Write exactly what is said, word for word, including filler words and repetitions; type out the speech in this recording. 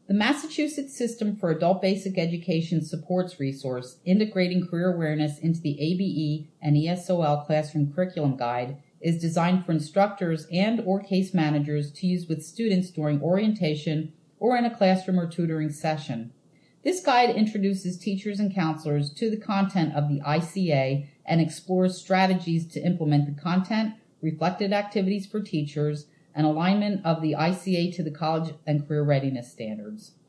The Massachusetts System for Adult Basic Education Supports resource, Integrating Career Awareness into the A B E and E S O L Classroom Curriculum Guide, is designed for instructors and or case managers to use with students during orientation or in a classroom or tutoring session. This guide introduces teachers and counselors to the content of the I C A and explores strategies to implement the content, reflected activities for teachers, and alignment of the I C A to the college and career readiness standards.